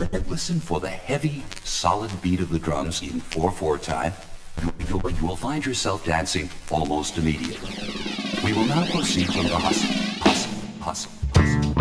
Listen for the heavy, solid beat of the drums in 4/4 time. You will find yourself dancing almost immediately. We will now proceed to the hustle, hustle, hustle, hustle,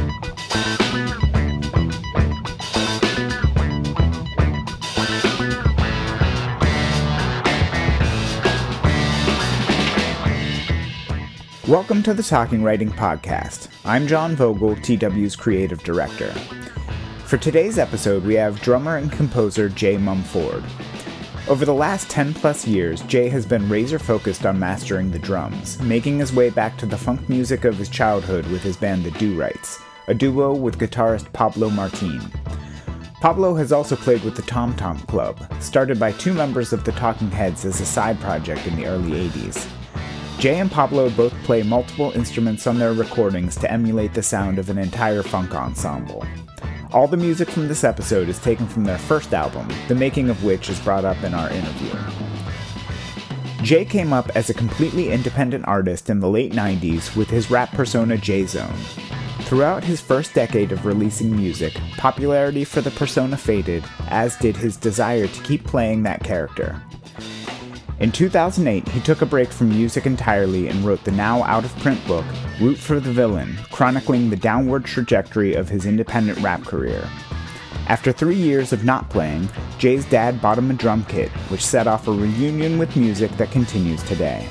hustle. Welcome to the Talking Writing Podcast. I'm John Vogel, TW's creative director. For today's episode, we have drummer and composer Jay Mumford. Over the last 10 plus years, Jay has been razor-focused on mastering the drums, making his way back to the funk music of his childhood with his band The Do-Rights, a duo with guitarist Pablo Martin. Pablo has also played with the Tom Tom Club, started by two members of the Talking Heads as a side project in the early 80s. Jay and Pablo both play multiple instruments on their recordings to emulate the sound of an entire funk ensemble. All the music from this episode is taken from their first album, the making of which is brought up in our interview. Jay came up as a completely independent artist in the late 90s with his rap persona J-Zone. Throughout his first decade of releasing music, popularity for the persona faded, as did his desire to keep playing that character. In 2008, he took a break from music entirely and wrote the now out-of-print book, Root for the Villain, chronicling the downward trajectory of his independent rap career. After 3 years of not playing, Jay's dad bought him a drum kit, which set off a reunion with music that continues today.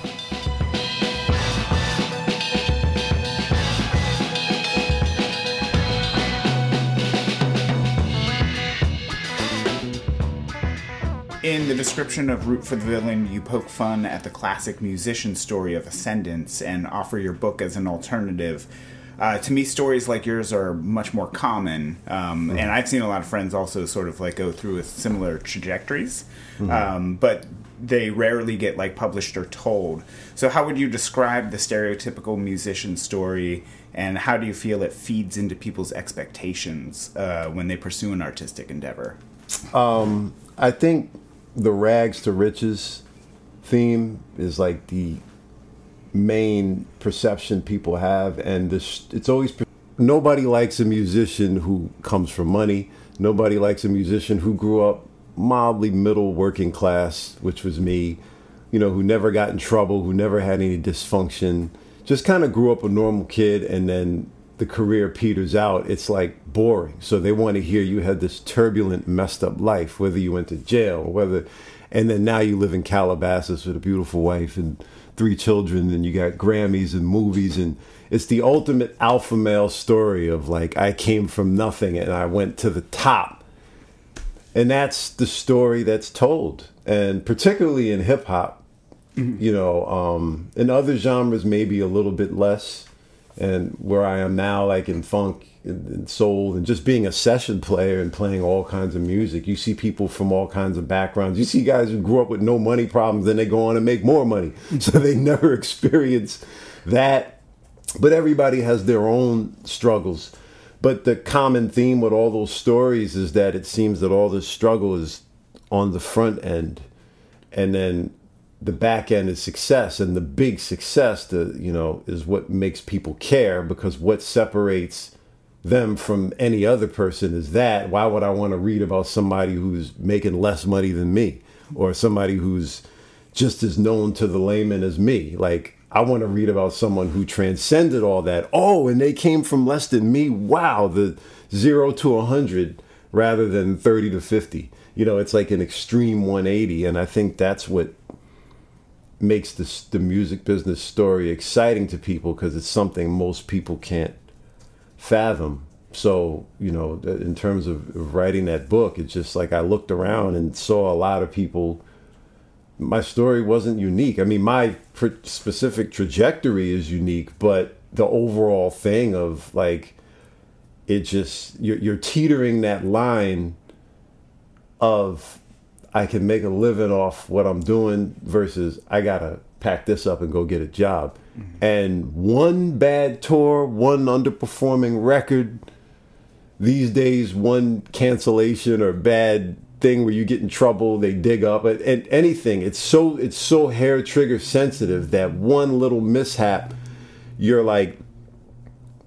In the description of Root for the Villain, you poke fun at the classic musician story of ascendance and offer your book as an alternative. To me, stories like yours are much more common, and I've seen a lot of friends also sort of like go through with similar trajectories, but they rarely get like published or told. So how would you describe the stereotypical musician story, and how do you feel it feeds into people's expectations when they pursue an artistic endeavor? I think the rags to riches theme is like the main perception people have, and it's always nobody likes a musician who comes from money. Nobody likes a musician who grew up mildly middle working class, which was me, who never got in trouble, who never had any dysfunction, just kind of grew up a normal kid, and then the career peters out. It's like boring. So they want to hear you had this turbulent, messed up life, whether you went to jail, and then now you live in Calabasas with a beautiful wife and 3 children, and you got Grammys and movies, and it's the ultimate alpha male story of like, I came from nothing and I went to the top. And that's the story that's told. And particularly in hip hop, in other genres, maybe a little bit less. And where I am now, like in funk and soul, and just being a session player and playing all kinds of music, you see people from all kinds of backgrounds. You see guys who grew up with no money problems, then they go on and make more money. So they never experience that. But everybody has their own struggles. But the common theme with all those stories is that it seems that all this struggle is on the front end. And then the back end is success, and the big success, is what makes people care, because what separates them from any other person is that. Why would I want to read about somebody who's making less money than me, or somebody who's just as known to the layman as me? Like, I want to read about someone who transcended all that. Oh, and they came from less than me. Wow, the 0 to 100 rather than 30 to 50. It's like an extreme 180, and I think that's what makes the music business story exciting to people, because it's something most people can't fathom. So, in terms of writing that book, it's just like I looked around and saw a lot of people. My story wasn't unique. I mean, my specific trajectory is unique, but the overall thing of like, it just, you're teetering that line of, I can make a living off what I'm doing versus I gotta pack this up and go get a job. And one bad tour, one underperforming record, these days one cancellation or bad thing where you get in trouble, they dig up, and anything. It's so hair trigger sensitive that one little mishap, you're like,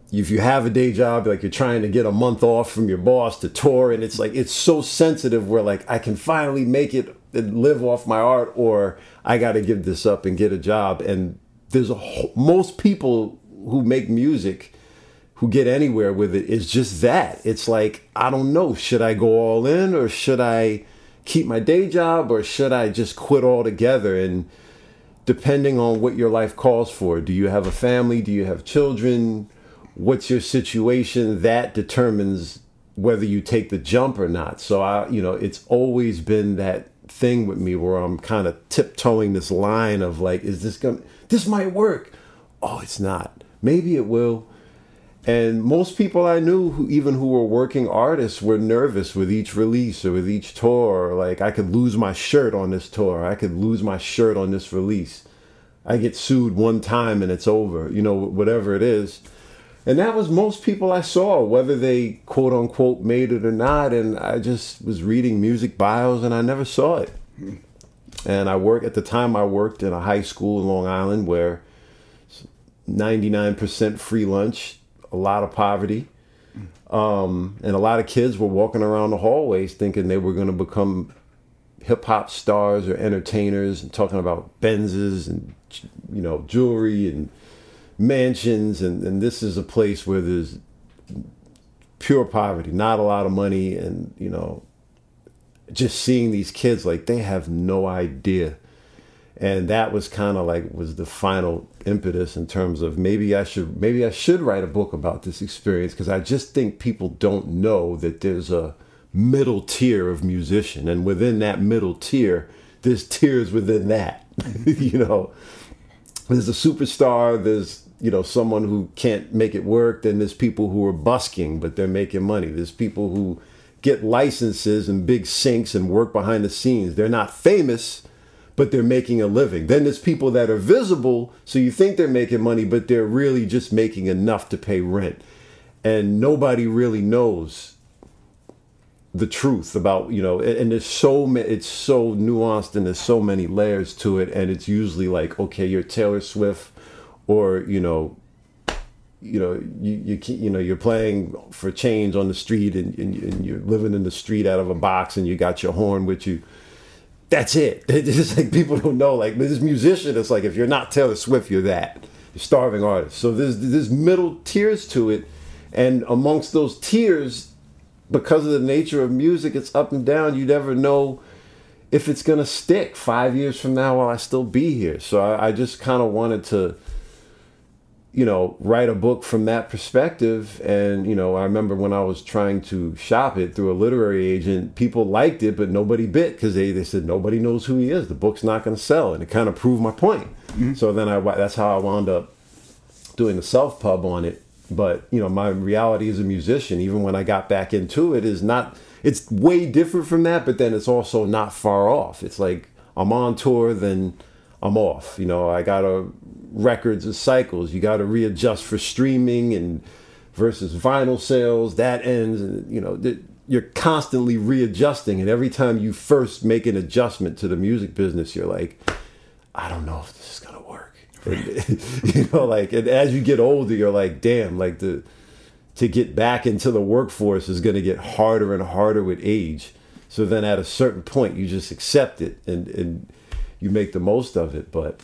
if you have a day job, like you're trying to get a month off from your boss to tour, and it's like it's so sensitive where like I can finally make it and live off my art, or I got to give this up and get a job. And there's most people who make music who get anywhere with it is just that. It's like, I don't know, should I go all in, or should I keep my day job, or should I just quit altogether? And depending on what your life calls for, do you have a family? Do you have children? What's your situation? That determines whether you take the jump or not. So it's always been that thing with me where I'm kind of tiptoeing this line of like, this might work. Oh, it's not. Maybe it will. And most people I knew who were working artists were nervous with each release or with each tour. Like, I could lose my shirt on this tour. I could lose my shirt on this release. I get sued one time and it's over, whatever it is. And that was most people I saw, whether they quote unquote made it or not. And I just was reading music bios and I never saw it. And I worked in a high school in Long Island where 99% free lunch, a lot of poverty. And a lot of kids were walking around the hallways thinking they were going to become hip hop stars or entertainers, and talking about Benzes and, jewelry and mansions. And this is a place where there's pure poverty, not a lot of money. And, just seeing these kids, like, they have no idea. And that was kind of like was the final impetus in terms of maybe I should write a book about this experience, because I just think people don't know that there's a middle tier of musician, and within that middle tier, there's tiers within that. There's a superstar, there's someone who can't make it work, then there's people who are busking but they're making money. There's people who get licenses and big sinks and work behind the scenes. They're not famous, but they're making a living. Then there's people that are visible, so you think they're making money, but they're really just making enough to pay rent. And nobody really knows the truth about, and there's it's so nuanced, and there's so many layers to it. And it's usually like, okay, you're Taylor Swift, or, you're playing for change on the street, and you're living in the street out of a box, and you got your horn with you. That's it. It's just like people don't know. Like, this musician, it's like if you're not Taylor Swift, you're that. You're starving artist. So there's middle tiers to it. And amongst those tiers, because of the nature of music, it's up and down. You never know if it's going to stick 5 years from now. Will I still be here? So I just kind of wanted to, write a book from that perspective. And, I remember when I was trying to shop it through a literary agent, people liked it, but nobody bit, because they said, nobody knows who he is. The book's not going to sell. And it kind of proved my point. Mm-hmm. So then that's how I wound up doing the self-pub on it. But, my reality as a musician, even when I got back into it, it's way different from that, but then it's also not far off. It's like I'm on tour, then I'm off. I got to records and cycles. You got to readjust for streaming and versus vinyl sales. That ends, and you're constantly readjusting. And every time you first make an adjustment to the music business, you're like, I don't know if this is gonna work. And, and as you get older, you're like, damn, like to get back into the workforce is gonna get harder and harder with age. So then at a certain point, you just accept it and you make the most of it. But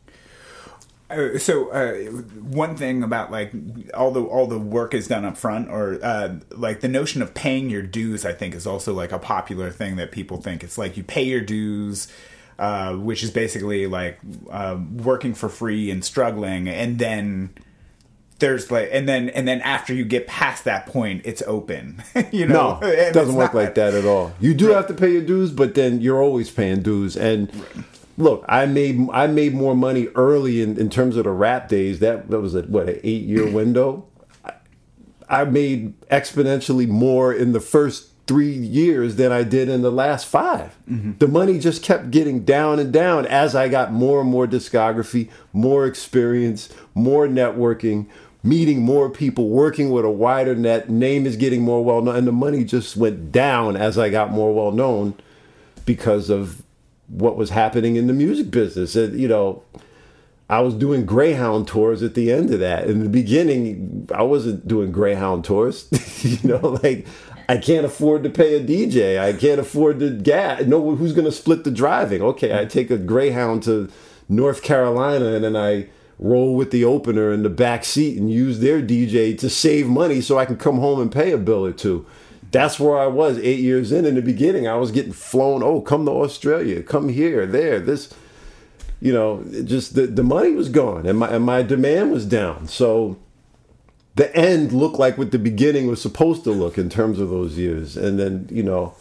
one thing about like all the work is done up front, or like the notion of paying your dues, I think is also like a popular thing that people think. It's like you pay your dues, which is basically like working for free and struggling, and then there's like, and then after you get past that point, it's open. No, it doesn't work like that at all. You do have to pay your dues, but then you're always paying dues. And look, I made more money early in terms of the rap days. That was an 8-year window. I made exponentially more in the first 3 years than I did in the last 5. Mm-hmm. The money just kept getting down and down as I got more and more discography, more experience, more networking, meeting more people, working with a wider net. Name is getting more well known, and the money just went down as I got more well known because of what was happening in the music business. And, I was doing Greyhound tours at the end of that. In the beginning, I wasn't doing Greyhound tours. Like, I can't afford to pay a DJ. I can't afford to gas. No, who's going to split the driving? Okay, I take a Greyhound to North Carolina, and then I roll with the opener in the back seat and use their DJ to save money so I can come home and pay a bill or two. That's where I was 8 years in. In the beginning, I was getting flown. Oh, come to Australia. Come here, there, this. Just the money was gone, and my demand was down. So the end looked like what the beginning was supposed to look in terms of those years. And then,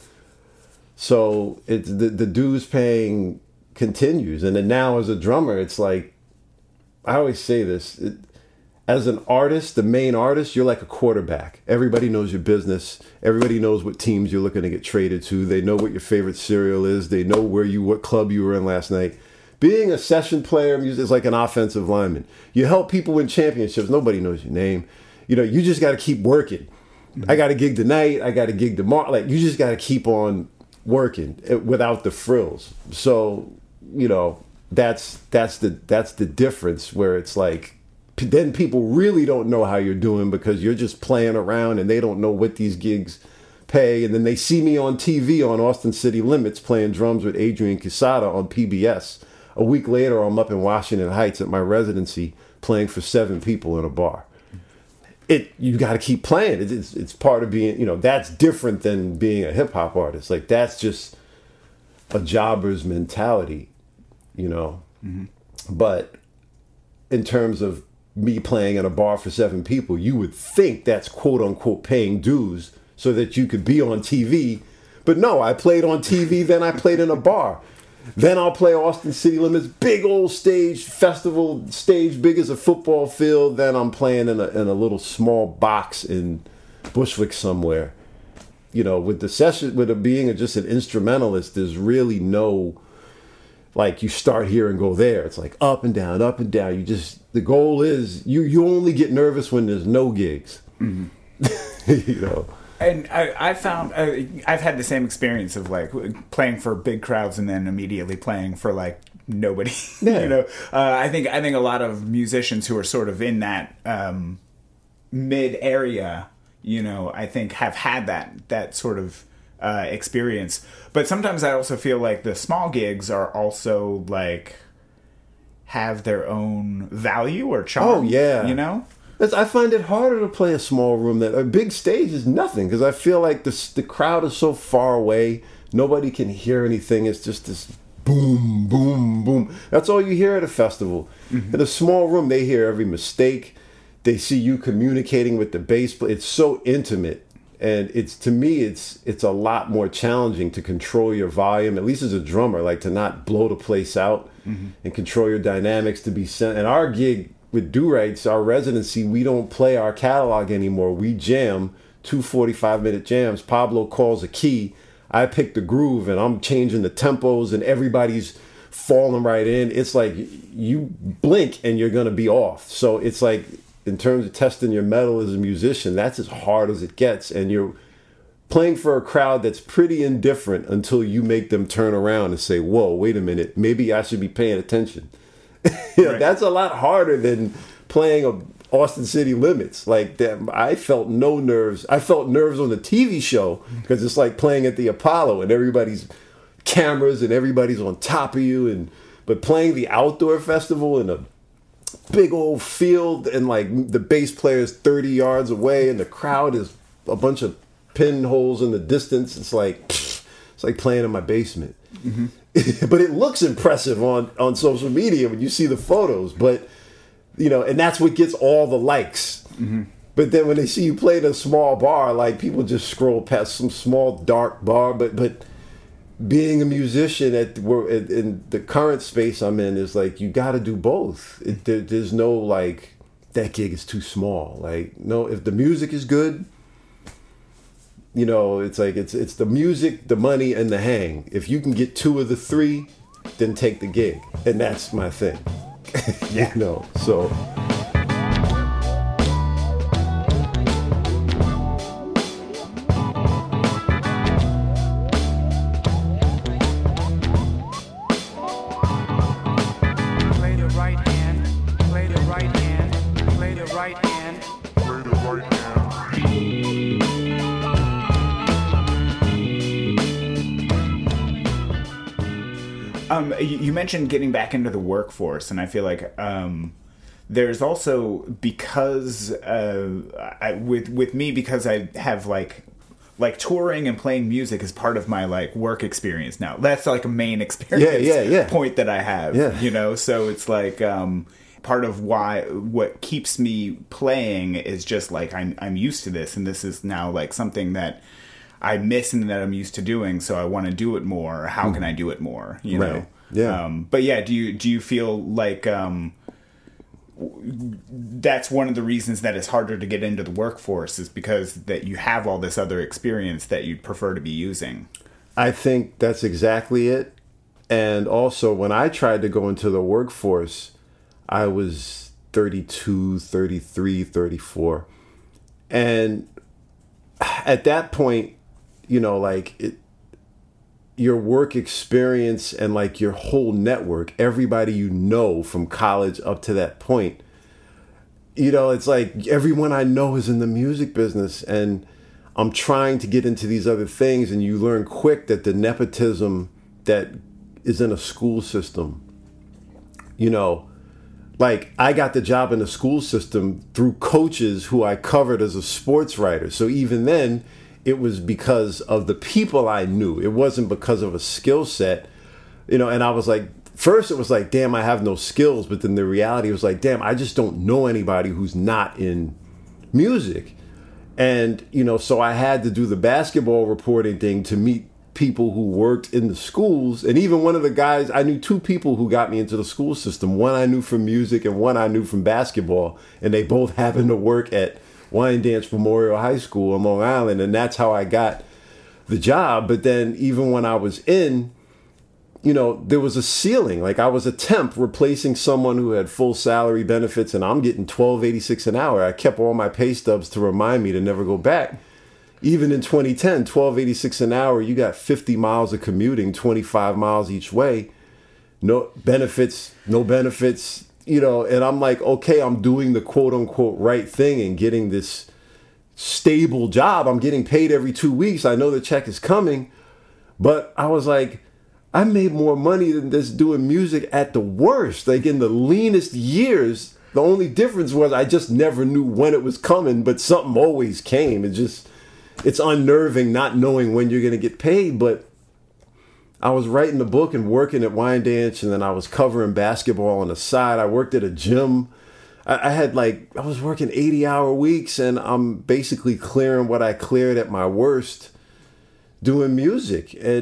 so it's the dues paying continues. And then now as a drummer, it's like, I always say this, as an artist, the main artist, you're like a quarterback. Everybody knows your business. Everybody knows what teams you're looking to get traded to. They know what your favorite cereal is. They know what club you were in last night. Being a session player is like an offensive lineman. You help people win championships. Nobody knows your name. You just got to keep working. I got a gig tonight. I got a gig tomorrow. Like, you just got to keep on working without the frills. So, that's the difference, where it's like, then people really don't know how you're doing because you're just playing around and they don't know what these gigs pay. And then they see me on TV on Austin City Limits playing drums with Adrian Quesada on PBS. A week later, I'm up in Washington Heights at my residency playing for 7 people in a bar. You got to keep playing. It's part of being, that's different than being a hip hop artist. Like, that's just a jobber's mentality, Mm-hmm. But in terms of me playing in a bar for 7 people, you would think that's quote unquote paying dues so that you could be on TV. But no, I played on TV, then I played in a bar. Then I'll play Austin City Limits, big old stage, festival stage, big as a football field. Then I'm playing in a little small box in Bushwick somewhere. With the session, with it being just an instrumentalist, there's really no, like, you start here and go there. It's like up and down, up and down. The goal is, you only get nervous when there's no gigs. Mm-hmm. And I found I've had the same experience of like playing for big crowds and then immediately playing for like nobody. Yeah. I think a lot of musicians who are sort of in that mid area, I think have had that sort of experience. But sometimes I also feel like the small gigs are also like have their own value or charm. Oh yeah. I find it harder to play a small room than a big stage is nothing, because I feel like the crowd is so far away, nobody can hear anything. It's just this boom, boom, boom. That's all you hear at a festival. Mm-hmm. In a small room, they hear every mistake. They see you communicating with the bass player. It's so intimate, and to me, it's a lot more challenging to control your volume, at least as a drummer, like to not blow the place out, mm-hmm. and control your dynamics to be sent. And our gig with Do Rights, our residency, we don't play our catalog anymore. We jam 2 45-minute jams. Pablo calls a key. I pick the groove, and I'm changing the tempos, and everybody's falling right in. It's like you blink and you're going to be off. So it's like, in terms of testing your metal as a musician, that's as hard as it gets. And you're playing for a crowd that's pretty indifferent until you make them turn around and say, whoa, wait a minute, maybe I should be paying attention. Right. That's a lot harder than playing a Austin City Limits. Like that, I felt no nerves. I felt nerves on the TV show because it's like playing at the Apollo and everybody's cameras and everybody's on top of you. But playing the outdoor festival in a big old field and like the bass player is 30 yards away and the crowd is a bunch of pinholes in the distance. It's like playing in my basement. Mm-hmm. But it looks impressive on social media when you see the photos. But, and that's what gets all the likes. Mm-hmm. But then when they see you play in a small bar, like people just scroll past some small dark bar. But being a musician in the current space I'm in is like, you got to do both. There's no like, that gig is too small. Like, no, if the music is good, it's like it's the music, the money, and the hang. If you can get 2 of the 3, then take the gig, and that's my thing. Yeah. So. Play the right hand You mentioned getting back into the workforce, and I feel like there's also, because with me, because I have like touring and playing music is part of my like work experience now. That's like a main experience point that I have. Yeah. You know, so it's like part of what keeps me playing is just like I'm used to this, and this is now like something that I miss and that I'm used to doing, so I want to do it more. How can I do it more? You know? Yeah. But yeah, do you feel like that's one of the reasons that it's harder to get into the workforce, is because that you have all this other experience that you'd prefer to be using? I think that's exactly it. And also, when I tried to go into the workforce, I was 32, 33, 34. And at that point, you know, like your work experience and like your whole network, everybody you know from college up to that point, you know, it's like everyone I know is in the music business, and I'm trying to get into these other things, and you learn quick that the nepotism that is in a school system, you know, like I got the job in the school system through coaches who I covered as a sports writer. So even then, it was because of the people I knew. It wasn't because of a skill set, you know. And I was like, first it was like, damn, I have no skills. But then the reality was like, damn, I just don't know anybody who's not in music. And, you know, so I had to do the basketball reporting thing to meet people who worked in the schools. And even one of the guys, I knew two people who got me into the school system. One I knew from music and one I knew from basketball. And they both happened to work at Wyandanch Memorial High School on Long Island, and that's how I got the job. But then even when I was in, you know, there was a ceiling. Like I was a temp replacing someone who had full salary benefits, and I'm getting $12.86 an hour. I kept all my pay stubs to remind me to never go back. Even in 2010, $12.86 an hour, you got 50 miles of commuting, 25 miles each way. No benefits, you know, and I'm like, okay, I'm doing the quote unquote right thing and getting this stable job. I'm getting paid every 2 weeks. I know the check is coming, but I was like, I made more money than this doing music at the worst. Like in the leanest years, the only difference was I just never knew when it was coming, but something always came. It's unnerving not knowing when you're going to get paid, but I was writing the book and working at Wyandanch, and then I was covering basketball on the side. I worked at a gym. I was working 80-hour weeks, and I'm basically clearing what I cleared at my worst doing music. And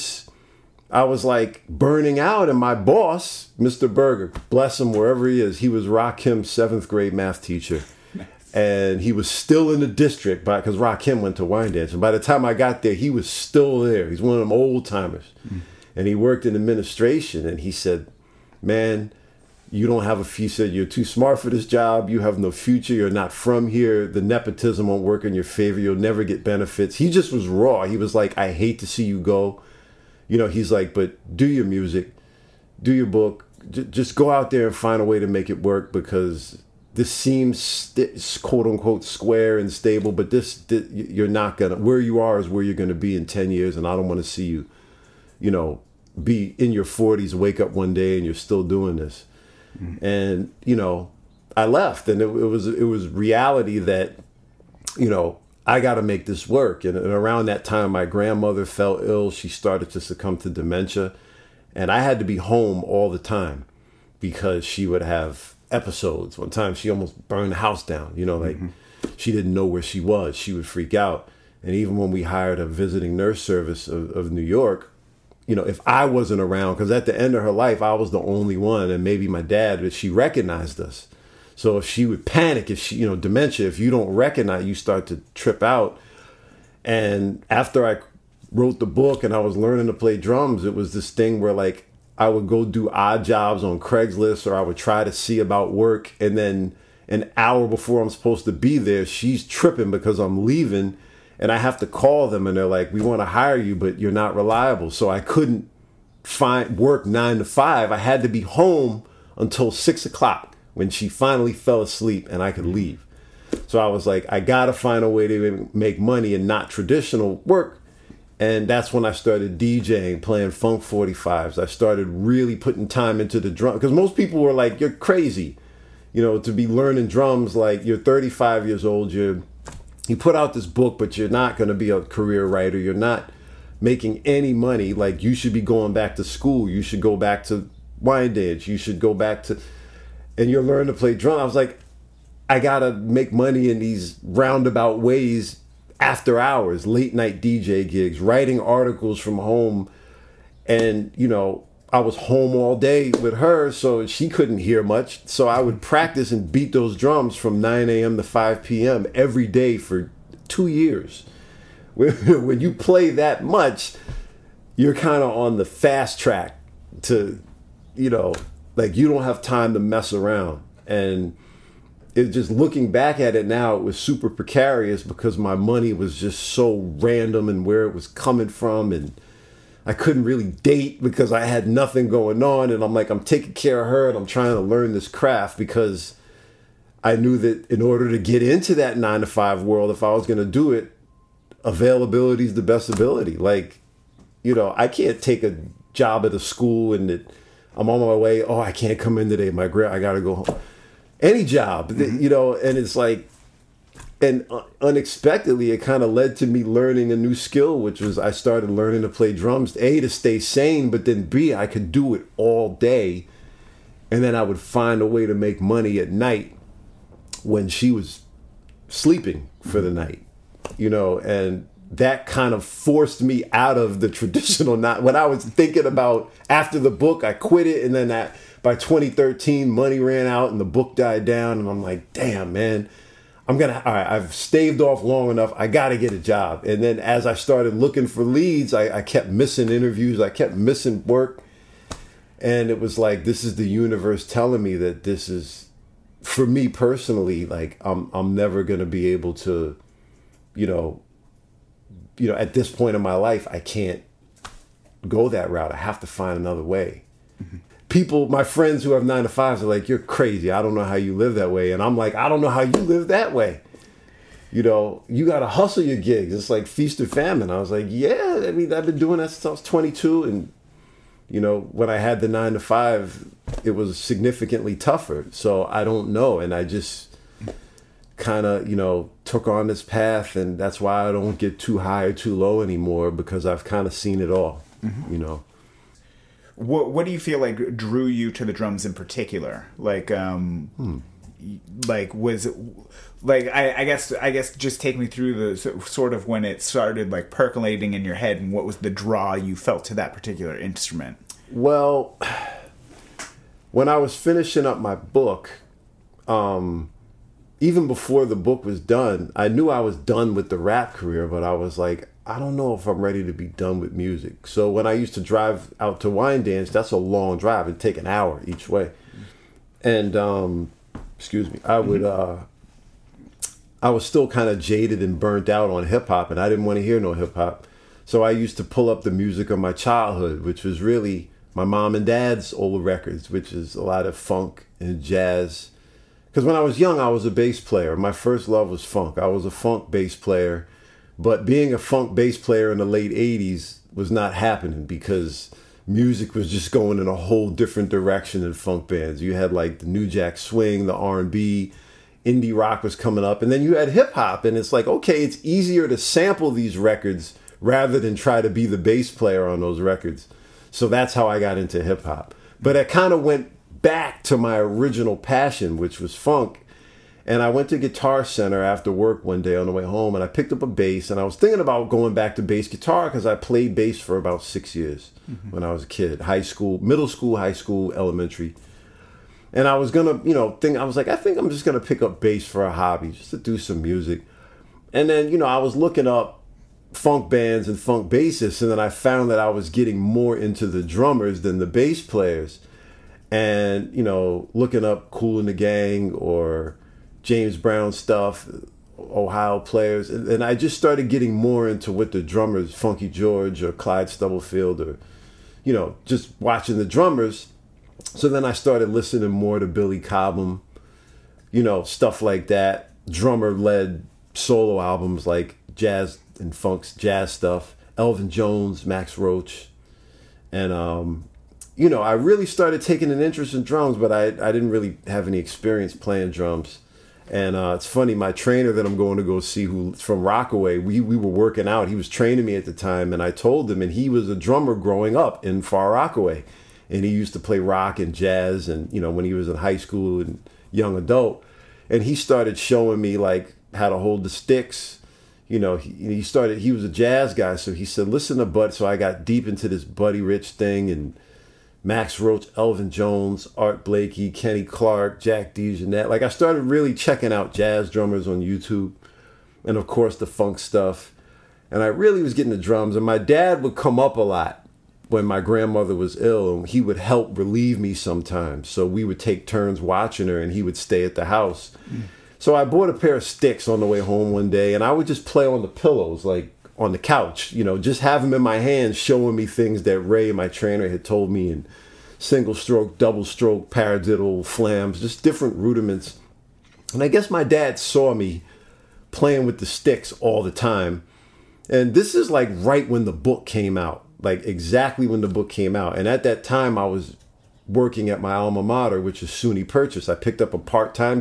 I was like burning out, and my boss, Mr. Berger, bless him wherever he is, he was Rakim's 7th grade math teacher. And he was still in the district because Rakim went to Wyandanch. And by the time I got there, he was still there. He's one of them old timers. And he worked in administration. And he said, man, you don't have he said, you're too smart for this job. You have no future. You're not from here. The nepotism won't work in your favor. You'll never get benefits. He just was raw. He was like, I hate to see you go. You know, he's like, but do your music, do your book. Just go out there and find a way to make it work, because this seems quote unquote square and stable, but this you're not gonna, where you are is where you're gonna be in 10 years. And I don't want to see you, you know, be in your 40s, wake up one day and you're still doing this. And, you know, I left, and it was reality that, you know, I got to make this work. And around that time, my grandmother fell ill. She started to succumb to dementia, and I had to be home all the time because she would have episodes. One time she almost burned the house down, you know, like she didn't know where she was. She would freak out. And even when we hired a visiting nurse service of New York, you know, if I wasn't around, because at the end of her life, I was the only one, and maybe my dad, but she recognized us. So if she would panic, if she, you know, dementia, if you don't recognize, you start to trip out. And after I wrote the book and I was learning to play drums, it was this thing where like I would go do odd jobs on Craigslist, or I would try to see about work. And then an hour before I'm supposed to be there, she's tripping because I'm leaving. And I have to call them, and they're like, we want to hire you, but you're not reliable. So I couldn't work 9 to 5. I had to be home until 6 o'clock when she finally fell asleep and I could leave. So I was like, I got to find a way to make money and not traditional work. And that's when I started DJing, playing Funk 45s. I started really putting time into the drum. Because most people were like, you're crazy, you know, to be learning drums. Like, you're 35 years old, you put out this book, but you're not going to be a career writer. You're not making any money. Like, you should be going back to school. You should go back to wine dance. You should go back to... And you're learning to play drum. I was like, I got to make money in these roundabout ways after hours, late night DJ gigs, writing articles from home. And, you know, I was home all day with her, so she couldn't hear much. So I would practice and beat those drums from 9 a.m. to 5 p.m. every day for 2 years. When you play that much, you're kind of on the fast track to, you know, like, you don't have time to mess around. And it just, looking back at it now, it was super precarious because my money was just so random and where it was coming from. And I couldn't really date because I had nothing going on. And I'm like, I'm taking care of her and I'm trying to learn this craft because I knew that in order to get into that 9-to-5 world, if I was going to do it, availability is the best ability. Like, you know, I can't take a job at a school and I'm on my way. Oh, I can't come in today. I got to go home. Any job, you know, and it's like, and unexpectedly, it kind of led to me learning a new skill, which was I started learning to play drums, A, to stay sane, but then B, I could do it all day. And then I would find a way to make money at night when she was sleeping for the night, you know, and that kind of forced me out of the traditional, not when I was thinking about after the book, I quit it. And then by 2013, money ran out and the book died down. And I'm like, damn, man, all right, I've staved off long enough. I got to get a job. And then as I started looking for leads, I kept missing interviews. I kept missing work. And it was like, this is the universe telling me that this is, for me personally, like, I'm never going to be able to, you know, at this point in my life, I can't go that route. I have to find another way. Mm-hmm. People, my friends who have 9-to-5s are like, you're crazy. I don't know how you live that way. And I'm like, I don't know how you live that way. You know, you got to hustle your gigs. It's like feast or famine. I was like, yeah, I mean, I've been doing that since I was 22. And, you know, when I had the 9-to-5, it was significantly tougher. So I don't know. And I just kind of, you know, took on this path. And that's why I don't get too high or too low anymore, because I've kind of seen it all, you know. What do you feel like drew you to the drums in particular? Like, like was it, like I guess just take me through the sort of when it started like percolating in your head, and what was the draw you felt to that particular instrument? Well, when I was finishing up my book, even before the book was done, I knew I was done with the rap career, but I was like, I don't know if I'm ready to be done with music. So when I used to drive out to Wine Dance, that's a long drive. It'd take an hour each way. And, I would, I was still kind of jaded and burnt out on hip hop, and I didn't want to hear no hip hop. So I used to pull up the music of my childhood, which was really my mom and dad's old records, which is a lot of funk and jazz. Because when I was young, I was a bass player. My first love was funk. I was a funk bass player. But being a funk bass player in the late 80s was not happening, because music was just going in a whole different direction in funk bands. You had like the New Jack Swing, the R&B, indie rock was coming up. And then you had hip hop. And it's like, okay, it's easier to sample these records rather than try to be the bass player on those records. So that's how I got into hip hop. But I kind of went back to my original passion, which was funk. And I went to Guitar Center after work one day on the way home, and I picked up a bass, and I was thinking about going back to bass guitar because I played bass for about 6 years when I was a kid, high school, middle school, high school, elementary. And I was going to, I was like, I think I'm just going to pick up bass for a hobby, just to do some music. And then, I was looking up funk bands and funk bassists, and then I found that I was getting more into the drummers than the bass players. And, looking up Kool and the Gang or James Brown stuff, Ohio players, and I just started getting more into what the drummers, Funky George or Clyde Stubblefield, or just watching the drummers. So then I started listening more to Billy Cobham, stuff like that, drummer led solo albums like jazz and funk's jazz stuff, Elvin Jones, Max Roach. And, I really started taking an interest in drums, but I didn't really have any experience playing drums. And it's funny, my trainer that I'm going to go see, who's from Rockaway, we were working out. He was training me at the time, and I told him, and he was a drummer growing up in Far Rockaway. And he used to play rock and jazz, and, when he was in high school and young adult. And he started showing me, like, how to hold the sticks. He was a jazz guy, so he said, listen to Bud. So I got deep into this Buddy Rich thing, and Max Roach, Elvin Jones, Art Blakey, Kenny Clark, Jack DeJohnette. Like, I started really checking out jazz drummers on YouTube, and of course the funk stuff. And I really was getting the drums, and my dad would come up a lot when my grandmother was ill, and he would help relieve me sometimes. So we would take turns watching her, and he would stay at the house. So I bought a pair of sticks on the way home one day, and I would just play on the pillows, like on the couch, just have them in my hands, showing me things that Ray, my trainer, had told me, in single stroke, double stroke, paradiddle, flams, just different rudiments. And I guess my dad saw me playing with the sticks all the time. And this is like right when the book came out, like exactly when the book came out. And at that time, I was working at my alma mater, which is SUNY Purchase. I picked up a part-time,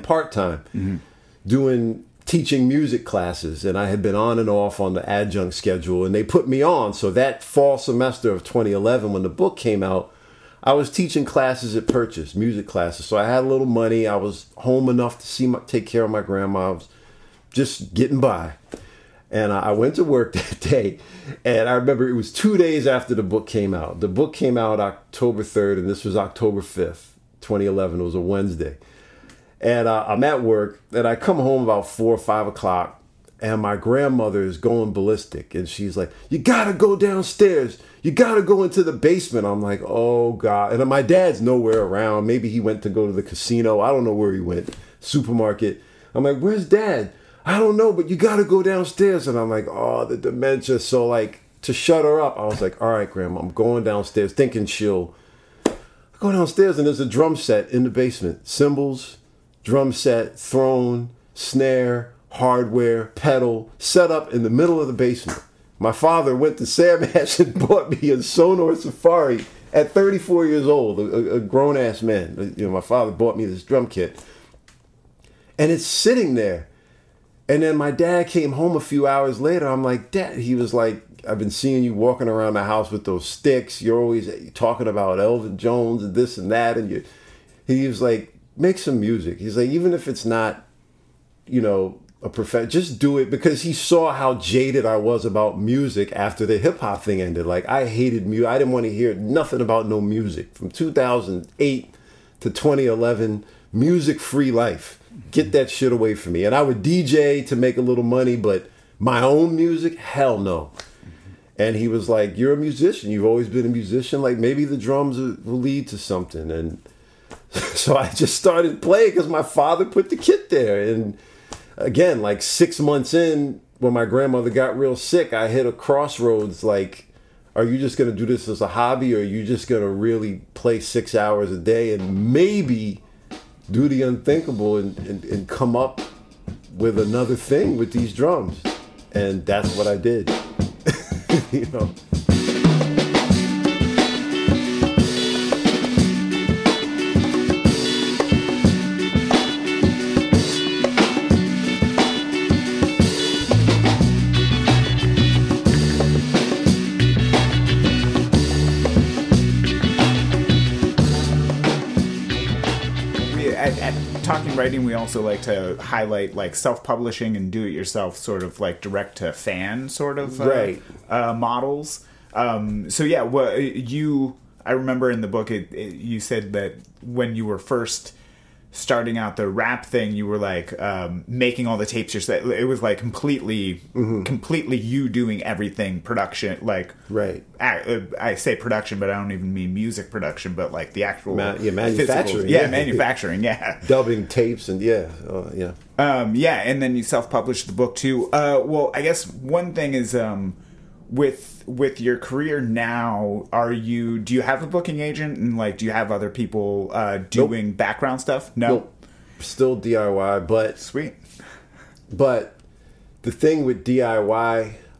teaching music classes, and I had been on and off on the adjunct schedule, and they put me on. So that fall semester of 2011, when the book came out, I was teaching classes at Purchase, music classes. So I had a little money. I was home enough to take care of my grandma. I was just getting by. And I went to work that day, and I remember it was 2 days after the book came out. The book came out October 3rd, and this was October 5th, 2011. It was a Wednesday. And I'm at work, and I come home about 4 or 5 o'clock, and my grandmother is going ballistic. And she's like, you got to go downstairs. You got to go into the basement. I'm like, oh, God. And my dad's nowhere around. Maybe he went to go to the casino. I don't know where he went. Supermarket. I'm like, where's Dad? I don't know, but you got to go downstairs. And I'm like, oh, the dementia. So, like, to shut her up, I was like, all right, Grandma, I'm going downstairs, thinking she'll go downstairs. And there's a drum set in the basement. Cymbals, drum set, throne, snare, hardware, pedal, set up in the middle of the basement. My father went to Sam Ash and bought me a Sonor Safari at 34 years old, a grown-ass man. My father bought me this drum kit. And it's sitting there. And then my dad came home a few hours later. I'm like, Dad, he was like, I've been seeing you walking around the house with those sticks. You're always talking about Elvin Jones and this and that. And he was like, make some music. He's like, even if it's not, a profession, just do it, because he saw how jaded I was about music after the hip hop thing ended. Like, I hated music. I didn't want to hear nothing about no music. From 2008 to 2011, music-free life. Get that shit away from me. And I would DJ to make a little money, but my own music, hell no. And he was like, you're a musician. You've always been a musician. Like, maybe the drums will lead to something. And so I just started playing because my father put the kit there. And again, like 6 months in, when my grandmother got real sick, I hit a crossroads. Like, are you just going to do this as a hobby, or are you just going to really play 6 hours a day and maybe do the unthinkable and come up with another thing with these drums? And that's what I did. At Talking Writing, we also like to highlight like self-publishing and do-it-yourself, sort of like direct-to-fan sort of models. So yeah, I remember in the book you said that when you were first starting out the rap thing, you were like making all the tapes yourself. It was like completely you doing everything, production, like right. I say production, but I don't even mean music production, but like the actual manufacturing. Manufacturing, yeah. Dubbing tapes and yeah. And then you self-published the book too. Well, I guess one thing is with your career now, do you have a booking agent, and like do you have other people doing background stuff? Nope. Still DIY, but sweet. But the thing with DIY,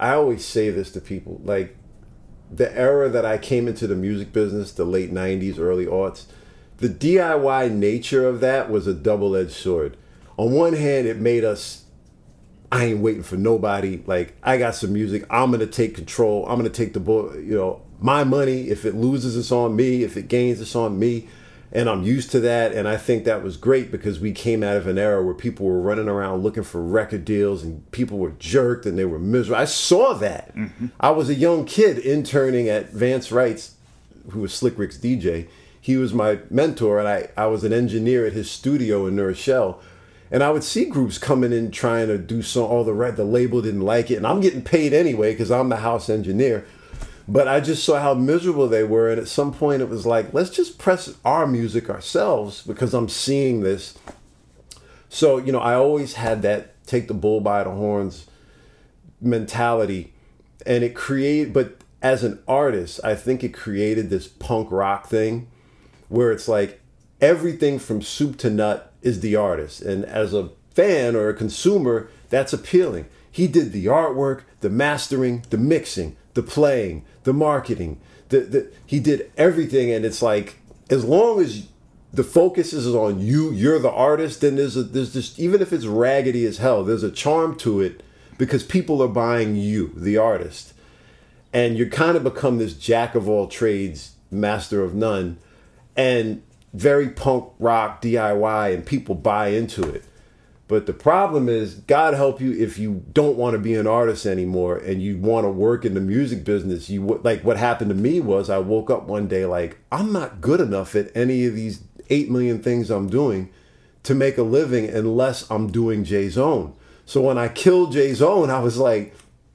I always say this to people, like the era that I came into the music business, the late 90s, early aughts, the DIY nature of that was a double-edged sword. On one hand, it made us, I ain't waiting for nobody. Like, I got some music. I'm going to take control. I'm going to take the ball, my money. If it loses, it's on me. If it gains, it's on me. And I'm used to that. And I think that was great because we came out of an era where people were running around looking for record deals and people were jerked and they were miserable. I saw that. Mm-hmm. I was a young kid interning at Vance Wright's, who was Slick Rick's DJ. He was my mentor, and I was an engineer at his studio in New Rochelle. And I would see groups coming in trying to do the label didn't like it. And I'm getting paid anyway because I'm the house engineer. But I just saw how miserable they were. And at some point it was like, let's just press our music ourselves because I'm seeing this. So, I always had that take the bull by the horns mentality. And but as an artist, I think it created this punk rock thing where it's like everything from soup to nut is the artist. And as a fan or a consumer, that's appealing. He did the artwork, the mastering, the mixing, the playing, the marketing. He did everything. And it's like, as long as the focus is on you're the artist, then there's this, even if it's raggedy as hell, there's a charm to it because people are buying you, the artist. And you kind of become this jack of all trades, master of none. And very punk rock DIY, and people buy into it. But the problem is, God help you if you don't want to be an artist anymore and you want to work in the music business. Like what happened to me was I woke up one day like, I'm not good enough at any of these 8 million things I'm doing to make a living unless I'm doing J-Zone. So when I killed J-Zone, I was like,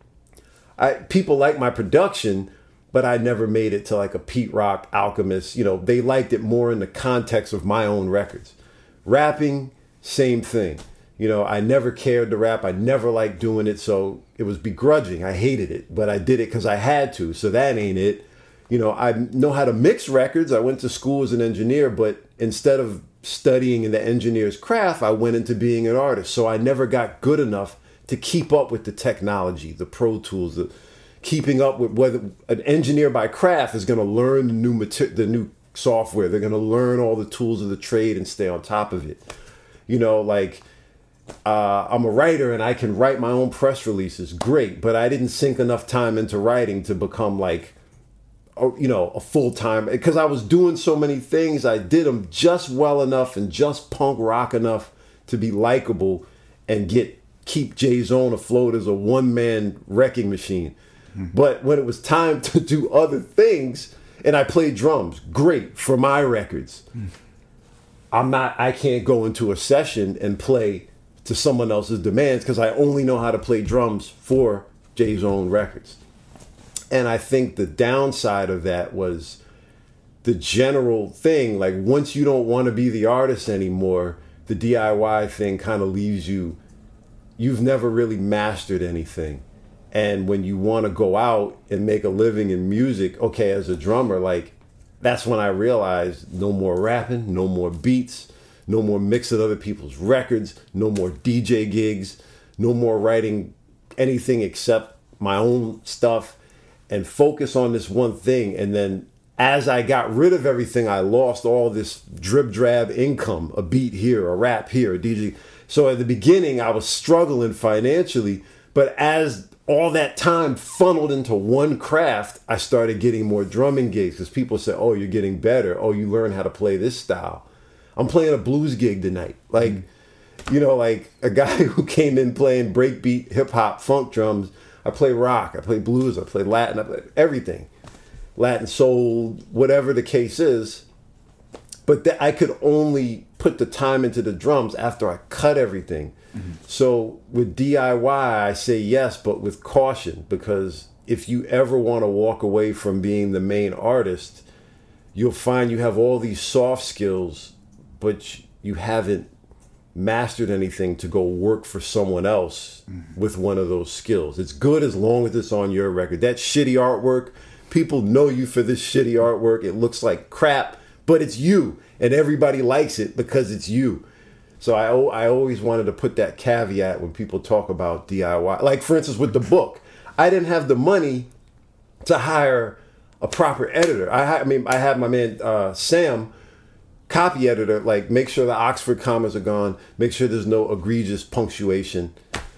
people like my production, but I never made it to like a Pete Rock, Alchemist. They liked it more in the context of my own records. Rapping, same thing. I never cared to rap. I never liked doing it. So it was begrudging. I hated it, but I did it because I had to. So that ain't it. I know how to mix records. I went to school as an engineer, but instead of studying in the engineer's craft, I went into being an artist. So I never got good enough to keep up with the technology, the Pro Tools, keeping up with whether an engineer by craft is going to learn the new software. They're going to learn all the tools of the trade and stay on top of it. I'm a writer and I can write my own press releases. Great. But I didn't sink enough time into writing to become like, a full-time, because I was doing so many things. I did them just well enough and just punk rock enough to be likable and keep J-Zone afloat as a one-man wrecking machine. But when it was time to do other things, and I played drums, great, for my records. I can't go into a session and play to someone else's demands because I only know how to play drums for J-Zone records. And I think the downside of that was the general thing, like once you don't want to be the artist anymore, the DIY thing kind of leaves you've never really mastered anything. And when you want to go out and make a living in music, okay, as a drummer, like that's when I realized no more rapping, no more beats, no more mixing other people's records, no more DJ gigs, no more writing anything except my own stuff and focus on this one thing. And then as I got rid of everything, I lost all this drib drab income, a beat here, a rap here, a DJ. So at the beginning, I was struggling financially, but as all that time funneled into one craft, I started getting more drumming gigs because people said, oh, you're getting better. Oh, you learn how to play this style. I'm playing a blues gig tonight. Like a guy who came in playing breakbeat, hip hop, funk drums. I play rock, I play blues, I play Latin, I play everything. Latin, soul, whatever the case is. But I could only put the time into the drums after I cut everything. Mm-hmm. So with DIY, I say yes, but with caution, because if you ever want to walk away from being the main artist, you'll find you have all these soft skills, but you haven't mastered anything to go work for someone else with one of those skills. It's good as long as it's on your record. That shitty artwork, people know you for this shitty artwork. It looks like crap, but it's you, and everybody likes it because it's you. So I always wanted to put that caveat when people talk about DIY. Like, for instance, with the book, I didn't have the money to hire a proper editor. I had my man Sam, copy editor, like make sure the Oxford commas are gone, make sure there's no egregious punctuation.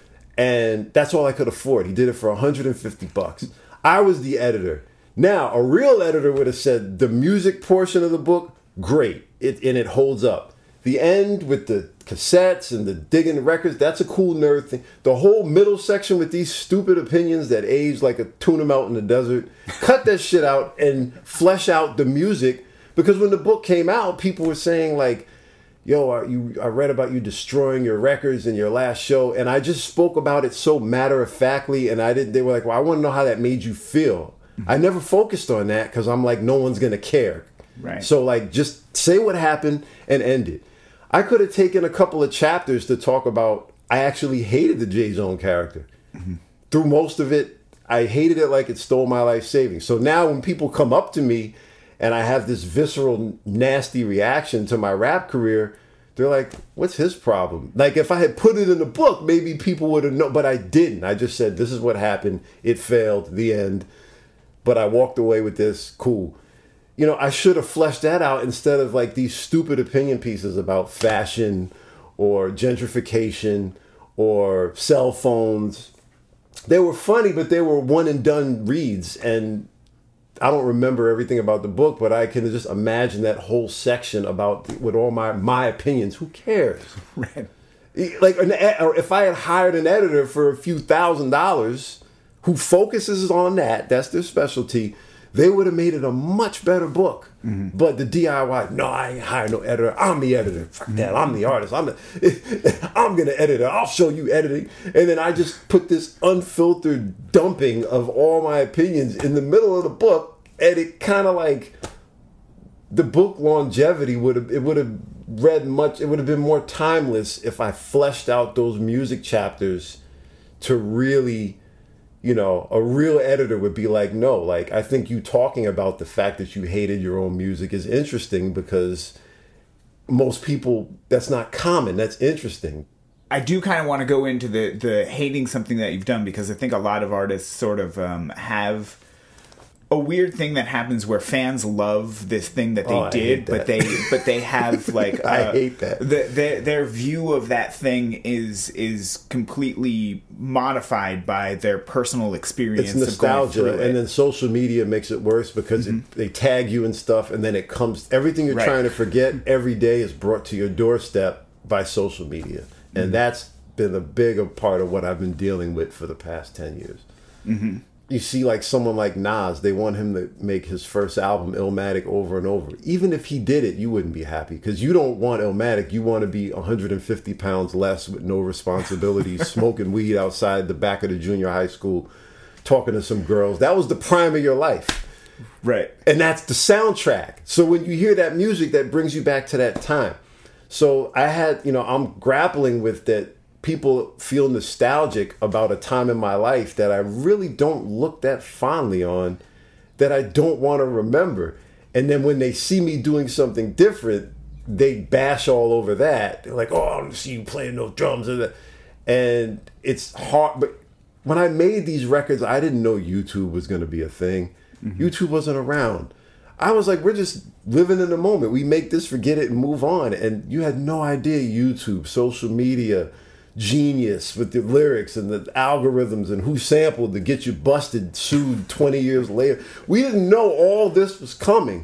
And that's all I could afford. He did it for $150. I was the editor. Now, a real editor would have said the music portion of the book, great. And it holds up. The end with the cassettes and the digging the records, that's a cool nerd thing. The whole middle section with these stupid opinions that age like a tuna melt in the desert, cut that shit out and flesh out the music. Because when the book came out, people were saying like, yo, I read about you destroying your records in your last show. And I just spoke about it so matter-of-factly. And they were like, well, I want to know how that made you feel. I never focused on that because I'm like, no one's going to care. Right. So like, just say what happened and end it. I could have taken a couple of chapters to talk about, I actually hated the J-Zone character. Mm-hmm. Through most of it, I hated it like it stole my life savings. So now when people come up to me and I have this visceral, nasty reaction to my rap career, they're like, what's his problem? Like if I had put it in a book, maybe people would have known, but I didn't. I just said, this is what happened. It failed, the end. But I walked away with this, cool. You know, I should have fleshed that out instead of like these stupid opinion pieces about fashion or gentrification or cell phones. They were funny, but they were one and done reads. And I don't remember everything about the book, but I can just imagine that whole section about with all my opinions. Who cares? Right. Like, or if I had hired an editor for a few $1,000s who focuses on that's their specialty, they would have made it a much better book. Mm-hmm. But the DIY, no, I ain't hired no editor. I'm the editor. Fuck that. I'm the artist. I'm going to edit it. I'll show you editing. And then I just put this unfiltered dumping of all my opinions in the middle of the book. And it kind of like, the book longevity would have been more timeless if I fleshed out those music chapters to really, you know, a real editor would be like, no, like, I think you talking about the fact that you hated your own music is interesting because most people, that's not common. That's interesting. I do kind of want to go into the hating something that you've done because I think a lot of artists sort of have a weird thing that happens where fans love this thing that they did, but they have like I hate that. Their view of that thing is completely modified by their personal experience. It's nostalgia, and then social media makes it worse because they tag you and stuff, and then it comes. Everything you're trying to forget every day is brought to your doorstep by social media, and that's been a bigger part of what I've been dealing with for the past 10 years. Mm-hmm. You see, like someone like Nas, they want him to make his first album, Illmatic, over and over. Even if he did it, you wouldn't be happy because you don't want Illmatic. You want to be 150 pounds less with no responsibilities, smoking weed outside the back of the junior high school, talking to some girls. That was the prime of your life. Right. And that's the soundtrack. So when you hear that music, that brings you back to that time. So I'm grappling with that. People feel nostalgic about a time in my life that I really don't look that fondly on, that I don't want to remember. And then when they see me doing something different, they bash all over that. They're like, oh, I don't see you playing those drums. And it's hard. But when I made these records, I didn't know YouTube was going to be a thing. Mm-hmm. YouTube wasn't around. I was like, we're just living in the moment. We make this, forget it, and move on. And you had no idea YouTube, social media, genius with the lyrics and the algorithms and who sampled to get you busted, sued 20 years later. We didn't know all this was coming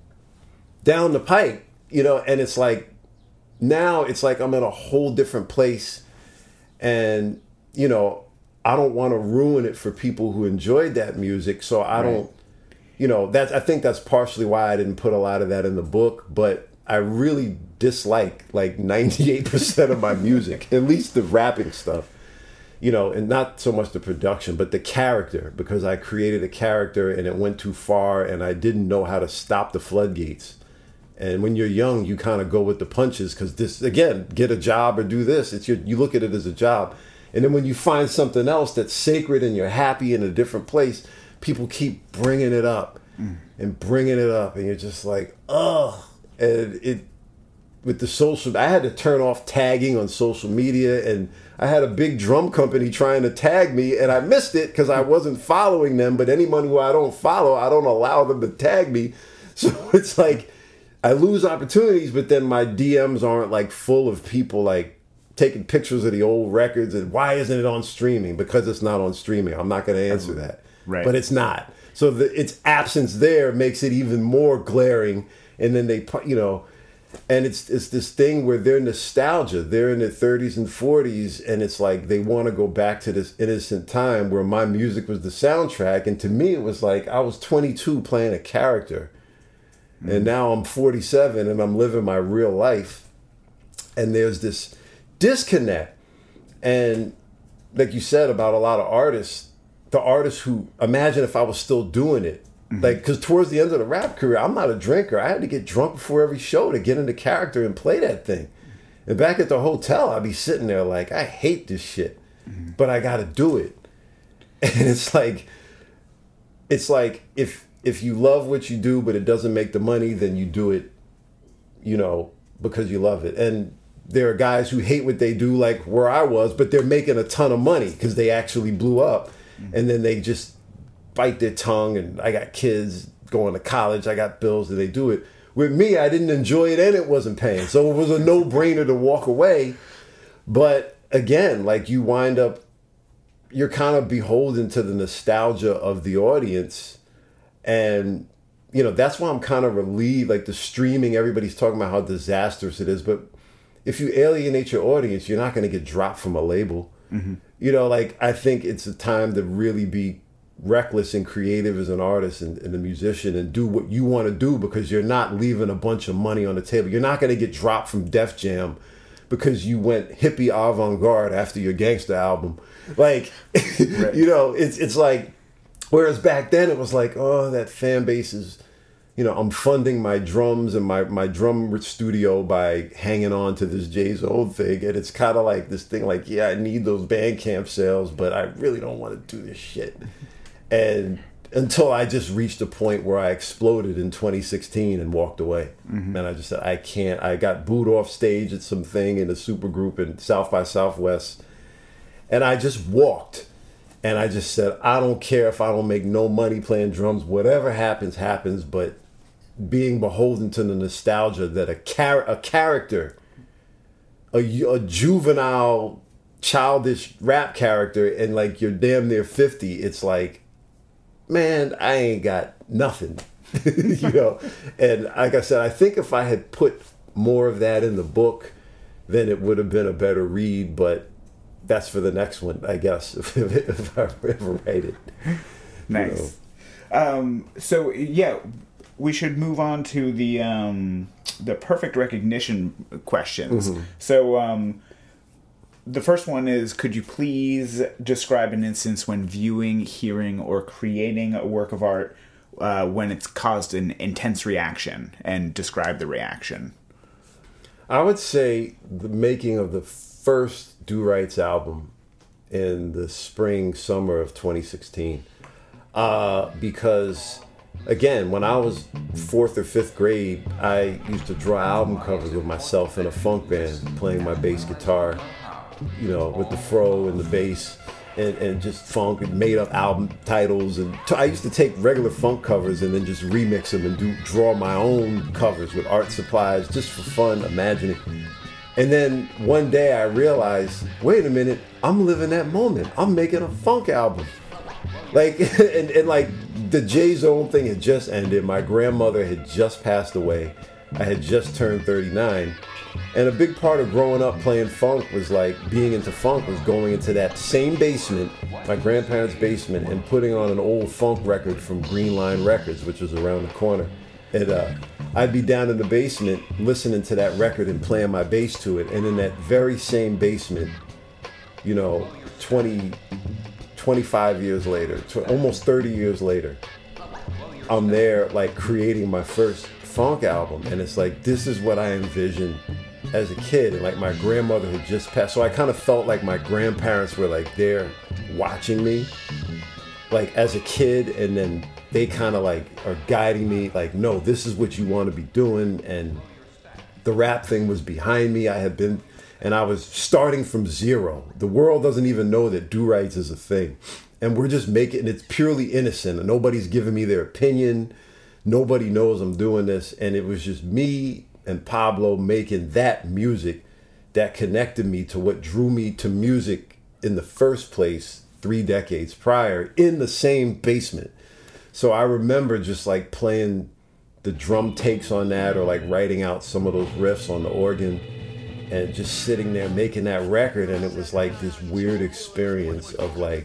down the pike, you know, and it's like, now it's like I'm in a whole different place and, you know, I don't want to ruin it for people who enjoyed that music. So I don't, you know, I think that's partially why I didn't put a lot of that in the book, but I really dislike like 98% of my music, at least the rapping stuff, you know, and not so much the production, but the character, because I created a character and it went too far and I didn't know how to stop the floodgates. And when you're young, you kind of go with the punches because this, again, get a job or do this. You look at it as a job. And then when you find something else that's sacred and you're happy in a different place, people keep bringing it up and bringing it up. And you're just like, ugh. And with the social, I had to turn off tagging on social media, and I had a big drum company trying to tag me, and I missed it because I wasn't following them. But anyone who I don't follow, I don't allow them to tag me. So it's like I lose opportunities, but then my DMs aren't like full of people like taking pictures of the old records and why isn't it on streaming? Because it's not on streaming. I'm not going to answer that. Right. But it's not. So its absence there makes it even more glaring. And then they, you know, and it's this thing where they're nostalgia. They're in their 30s and 40s, and it's like they want to go back to this innocent time where my music was the soundtrack. And to me, it was like I was 22 playing a character. Mm-hmm. And now I'm 47 and I'm living my real life. And there's this disconnect. And like you said about a lot of artists, the artists who, imagine if I was still doing it. Mm-hmm. Like, because towards the end of the rap career, I'm not a drinker. I had to get drunk before every show to get into character and play that thing. And back at the hotel, I'd be sitting there like, I hate this shit, but I got to do it. And it's like if you love what you do, but it doesn't make the money, then you do it, you know, because you love it. And there are guys who hate what they do, like where I was, but they're making a ton of money because they actually blew up. Mm-hmm. And then they just bite their tongue, and I got kids going to college, I got bills, and they do it. With me, I didn't enjoy it and it wasn't paying. So it was a no-brainer to walk away. But again, like you wind up, you're kind of beholden to the nostalgia of the audience. And, you know, that's why I'm kind of relieved, like the streaming, everybody's talking about how disastrous it is. But if you alienate your audience, you're not going to get dropped from a label. Mm-hmm. You know, like I think it's a time to really be reckless and creative as an artist and a musician and do what you want to do, because you're not leaving a bunch of money on the table. You're not going to get dropped from Def Jam because you went hippie avant-garde after your gangster album. Like, right. You know, it's like, whereas back then it was like, oh, that fan base is, you know, I'm funding my drums and my drum studio by hanging on to this Jay's old thing. And it's kind of like this thing like, yeah, I need those Bandcamp sales, but I really don't want to do this shit. And until I just reached a point where I exploded in 2016 and walked away. Mm-hmm. And I just said, I can't. I got booed off stage at something in a super group in South by Southwest. And I just walked. And I just said, I don't care if I don't make no money playing drums. Whatever happens, happens. But being beholden to the nostalgia that a character, a juvenile, childish rap character, and like you're damn near 50, it's like, man, I ain't got nothing, you know? And like I said, I think if I had put more of that in the book, then it would have been a better read, but that's for the next one, I guess, if I ever write it. Nice. You know? So, yeah, we should move on to the perfect recognition questions. Mm-hmm. So, the first one is, could you please describe an instance when viewing, hearing, or creating a work of art when it's caused an intense reaction, and describe the reaction? I would say the making of the first Do Rights album in the spring, summer of 2016. Because, again, when I was 4th or 5th grade, I used to draw album covers with myself in a funk band, playing my bass guitar, you know, with the fro and the bass, and just funk, and made up album titles. And I used to take regular funk covers and then just remix them and draw my own covers with art supplies, just for fun, imagining. And then one day I realized, wait a minute, I'm living that moment. I'm making a funk album. Like, and like the Jay Zone thing had just ended. My grandmother had just passed away. I had just turned 39. And a big part of growing up playing funk was like, being into funk was going into that same basement, my grandparents' basement, and putting on an old funk record from Green Line Records, which was around the corner. And I'd be down in the basement listening to that record and playing my bass to it. And in that very same basement, you know, 25 years later, almost 30 years later, I'm there like creating my first funk album. And it's like, this is what I envisioned as a kid. And like my grandmother had just passed, so I kind of felt like my grandparents were like there watching me like as a kid, and then they kind of like are guiding me like, no, this is what you want to be doing. And The rap thing was behind me. And I was starting from zero. The world doesn't even know that do-rights is a thing. And we're just making it's purely innocent. And nobody's giving me their opinion. Nobody knows I'm doing this. And it was just me and Pablo making that music that connected me to what drew me to music in the first place 3 decades prior in the same basement. So I remember just like playing the drum takes on that, or like writing out some of those riffs on the organ, and just sitting there making that record. And it was like this weird experience of like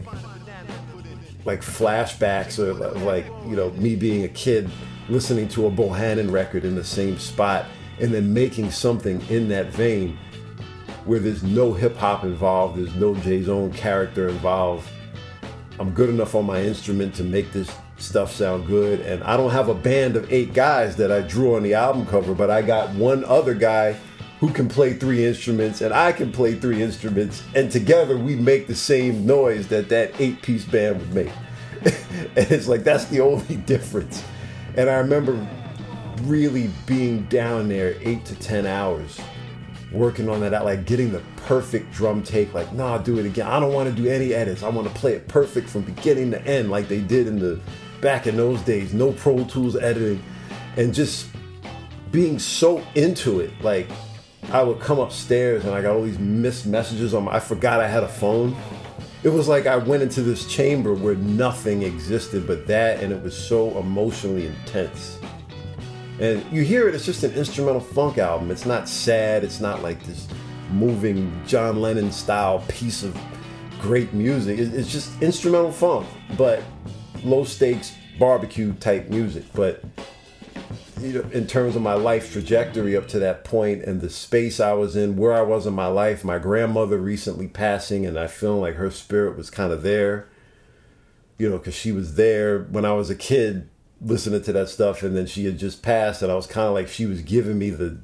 flashbacks of like, you know, me being a kid listening to a Bohannon record in the same spot, and then making something in that vein where there's no hip hop involved, there's no J-Zone character involved. I'm good enough on my instrument to make this stuff sound good, and I don't have a band of 8 guys that I drew on the album cover, but I got one other guy who can play 3 instruments, and I can play 3 instruments, and together we make the same noise that 8-piece band would make. And it's like, that's the only difference. And I remember really being down there 8 to 10 hours working on that, like getting the perfect drum take, like, nah, I'll do it again. I don't want to do any edits. I want to play it perfect from beginning to end, like they did back in those days. No Pro Tools editing, and just being so into it. Like, I would come upstairs and I got all these missed messages I forgot I had a phone. It was like I went into this chamber where nothing existed but that, and it was so emotionally intense. And you hear it, it's just an instrumental funk album. It's not sad, it's not like this moving John Lennon style piece of great music. It's just instrumental funk, but low stakes barbecue type music. But you know, in terms of my life trajectory up to that point and the space I was in, where I was in my life, my grandmother recently passing, and I feel like her spirit was kind of there, you know, because she was there when I was a kid listening to that stuff, and then she had just passed, and I was kind of like, she was giving me the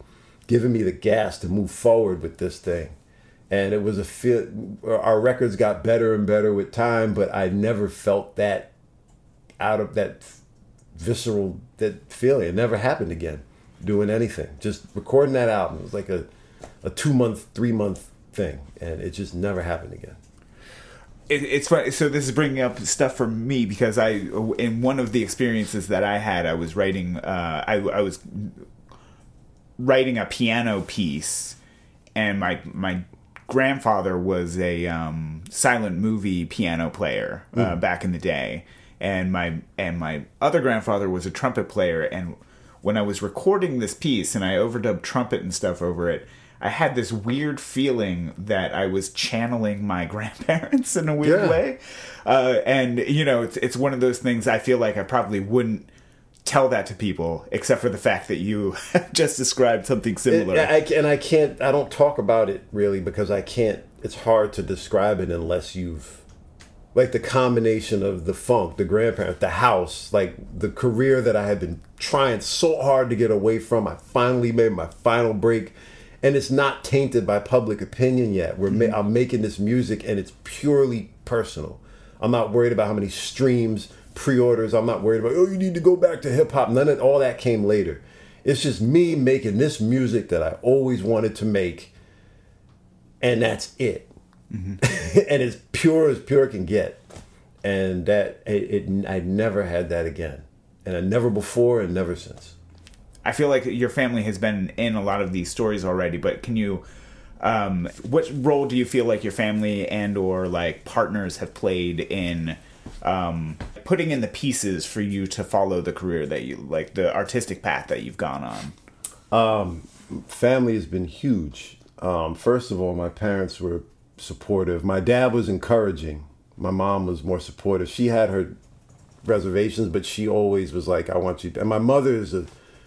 gas to move forward with this thing. And it was our records got better and better with time, but I never felt that out of that visceral, that feeling. It never happened again doing anything, just recording that album. It was like a 2-month, 3-month thing, and it just never happened again. It's funny. So this is bringing up stuff for me, because in one of the experiences that I had, I was writing I was writing a piano piece, and my grandfather was a silent movie piano player back in the day, and my other grandfather was a trumpet player. And when I was recording this piece and I overdubbed trumpet and stuff over it, I had this weird feeling that I was channeling my grandparents in a weird way. And, you know, it's one of those things I feel like I probably wouldn't tell that to people, except for the fact that you just described something similar. I don't talk about it really, because it's hard to describe it unless you've, like, the combination of the funk, the grandparents, the house, like the career that I had been trying so hard to get away from. I finally made my final break. And it's not tainted by public opinion yet. I'm making this music, and it's purely personal. I'm not worried about how many streams, pre-orders. I'm not worried about, oh, you need to go back to hip hop. None of all that came later. It's just me making this music that I always wanted to make, and that's it. Mm-hmm. And it's pure as pure can get. And that I never had that again, and I never before and never since. I feel like your family has been in a lot of these stories already, but can you, what role do you feel like your family and or like partners have played in putting in the pieces for you to follow the career that you, like the artistic path that you've gone on? Family has been huge. First of all, my parents were supportive. My dad was encouraging. My mom was more supportive. She had her reservations, but she always was like, I want you to. And my mother is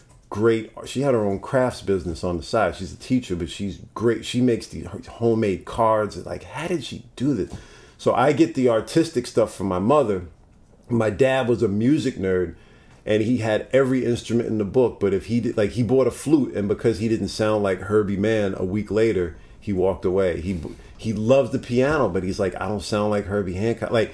she had her own crafts business on the side. She's a teacher, but she's great. She makes the homemade cards. Like, how did she do this? So I get the artistic stuff from my mother. My dad was a music nerd, and he had every instrument in the book. But if he did, like, he bought a flute, and because he didn't sound like Herbie Mann a week later, he walked away. He loves the piano, but he's like, I don't sound like Herbie Hancock. Like,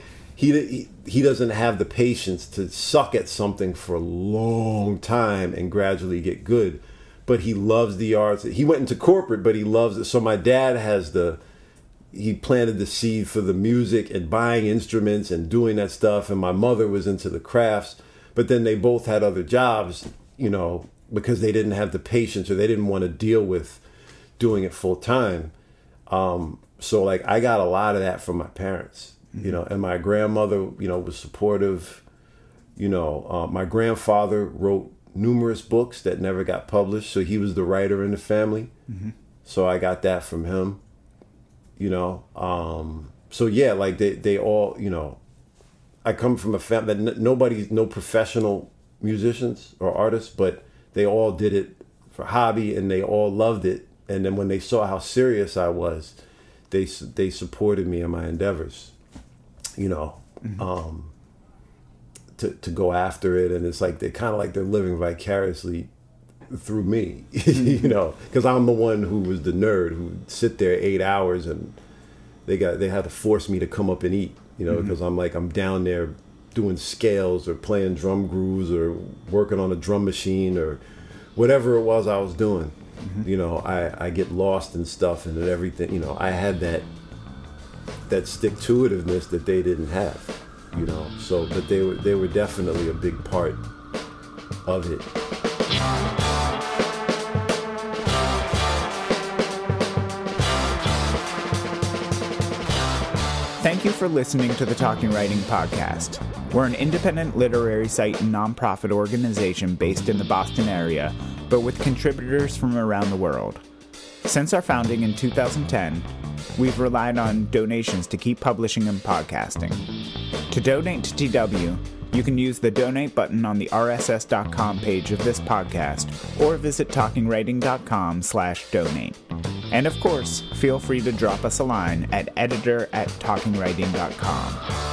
he doesn't have the patience to suck at something for a long time and gradually get good. but he loves the arts. He went into corporate, but he loves it. So my dad he planted the seed for the music and buying instruments and doing that stuff. And my mother was into the crafts, but then they both had other jobs, you know, because they didn't have the patience or they didn't want to deal with doing it full time. So like I got a lot of that from my parents, you know, and my grandmother, you know, was supportive. You know, my grandfather wrote numerous books that never got published. So he was the writer in the family. Mm-hmm. So I got that from him, you know. So yeah, like they all, you know, I come from a family that no professional musicians or artists, but they all did it for hobby and they all loved it. And then when they saw how serious I was, they supported me in my endeavors, you know, mm-hmm. To go after it. And it's like they're living vicariously through me, you know, because I'm the one who was the nerd who would sit there 8 hours and they had to force me to come up and eat, you know, because mm-hmm. I'm down there doing scales or playing drum grooves or working on a drum machine or whatever it was I was doing. Mm-hmm. You know, I get lost in stuff and everything. You know, I had that stick-to-itiveness that they didn't have. You know, so but they were definitely a big part of it. Thank you for listening to the Talking Writing Podcast. We're an independent literary site and nonprofit organization based in the Boston area, but with contributors from around the world. Since our founding in 2010, we've relied on donations to keep publishing and podcasting. To donate to TW, you can use the donate button on the rss.com page of this podcast or visit talkingwriting.com/donate. And of course, feel free to drop us a line at editor@talkingwriting.com.